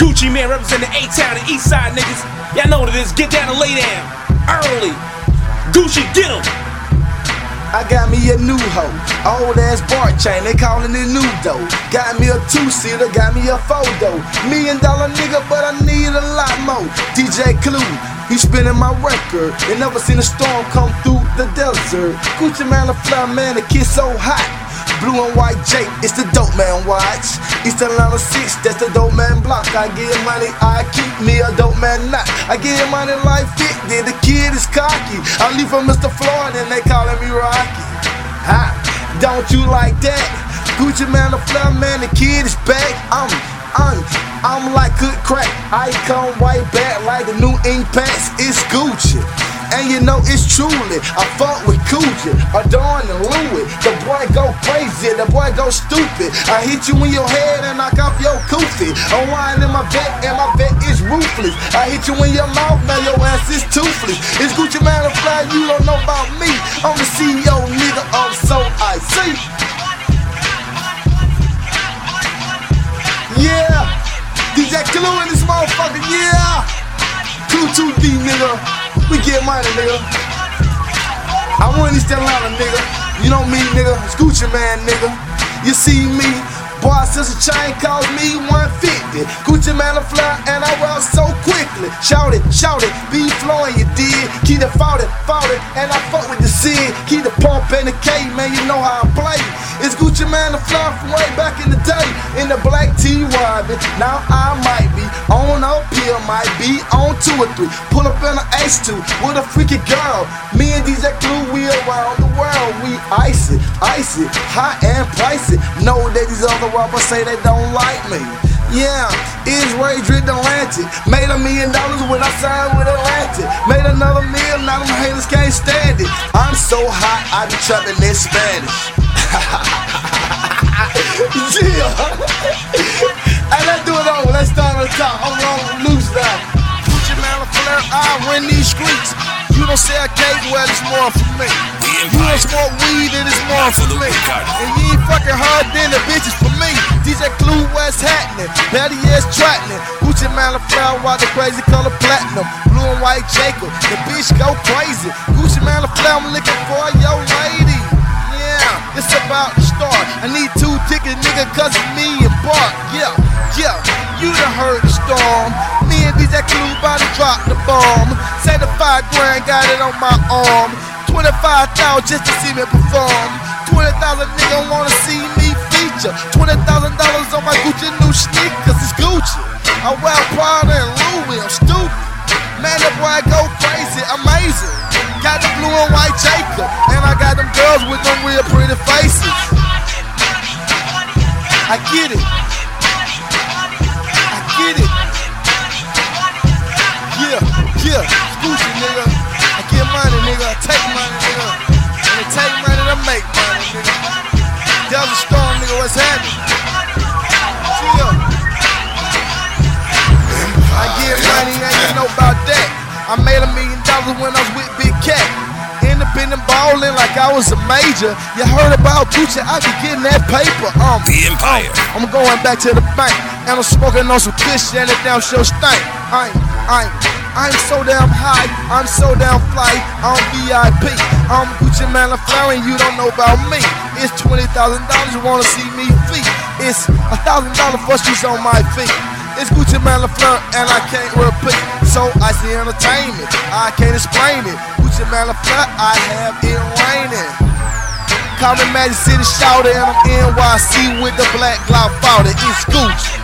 Gucci Man representing A-Town and East Side niggas. Y'all know what it is. Get down and lay down. Early. Gucci, get 'em. I got me a new hoe, old ass bar chain, they callin' it new dough. Got me a 2-seater, got me a 4-door. $1 million nigga, but I need a lot more. DJ Clue, he spinning my record. They never seen a storm come through the desert. Gucci Man, the fly man, the kid so hot. Blue and white Jake, it's the dope man watch. East Atlanta 6, that's the dope man block. I get money, I keep me a dope man knot. I get money like 50, the kid is cocky. I leave from Mr. Floyd and they calling me Rocky. Ha, don't you like that? Gucci Man, the fly man, the kid is back. I'm like good crack. I come right back like the new ink pads. It's Gucci. And you know it's truly, I fuck with Gucci, Adorn and Louis. The boy go crazy, the boy go stupid. I hit you in your head and knock off your koofy. I'm lying in my back and my back is ruthless. I hit you in your mouth, now your ass is toothless. It's Gucci Man the fly, you don't know about me. I'm the CEO nigga of So I See. Yeah, DJ Clue in this motherfucker, yeah. Q2D nigga. We get money, nigga. I want East Atlanta, nigga. You know me, nigga. It's Gucci Man, nigga. You see me, boy, since a chain cost me 150. Gucci Man the fly, and I roll so quickly. Shout it, be flowing, you did. Keep the 40, and I fuck with the Sid. Keep the pump and the K, man, you know how I play. It's Gucci Man the fly from way back in the day. In the black T-Robin, now I might be on a pill, might be on 2 or 3. Pull up in an H2 with a freaky girl. Me and DJ Clue, we around the world. We icy, hot and pricey. Know that these other rappers say they don't like me. Yeah, it's Ray Drick Atlantic. Made $1 million when I signed with Atlantic. Made another meal, now them haters can't stand it. I'm so hot, I be trapping in Spanish. Yeah. Hey, let's do it over. Let's start on the top. I'm wrong, loose now. Gucci Man the flair, I run these streets. You don't sell cake, well, it's more for me. You don't smoke weed, then it's more for me. And you ain't fucking hard, then the bitch is for me. DJ Clue, what's happening? Betty is tracking. Gucci Man the flair, while the crazy color platinum. Blue and white Jacob, the bitch go crazy. Gucci Man the flair, I'm looking for your lady. Yeah, it's about to start. I need 2 tickets, nigga, cause it's me and Bart. Yeah, you done heard the storm. Me and DJ Clue about to drop the bomb. Say the $5 grand, got it on my arm. 25,000 just to see me perform. 20,000 nigga wanna see me feature. $20,000 on my Gucci new sneakers. It's Gucci. I wear Prada and Louis. I'm stupid. Man, that boy go crazy, amazing. Got the blue and white Jacob, and I got them girls with them real pretty faces. I get it. Yeah, Gucci nigga. I get money, nigga. I take money, nigga. And I take money to make money, nigga. Delta Storm, nigga, what's happening? Yeah. I get money, and you know about that. I made $1 million when I was with Big Cat. Independent ballin' like I was a major. You heard about Gucci, I be getting that paper. The Empire. I'm going back to the bank, and I'm smoking on some fish, and it down show stank. I'm so damn high, I'm so damn fly, I'm VIP. I'm Gucci Man the fly, and you don't know about me. It's $20,000, you wanna see me feet. It's $1,000 for shoes on my feet. It's Gucci Man the fly, and I can't repeat. So I see entertainment, I can't explain it. Gucci Man the fly, I have it raining. Call me Magic City Shouter, and I'm NYC with the black Glock 40. It's Gucci.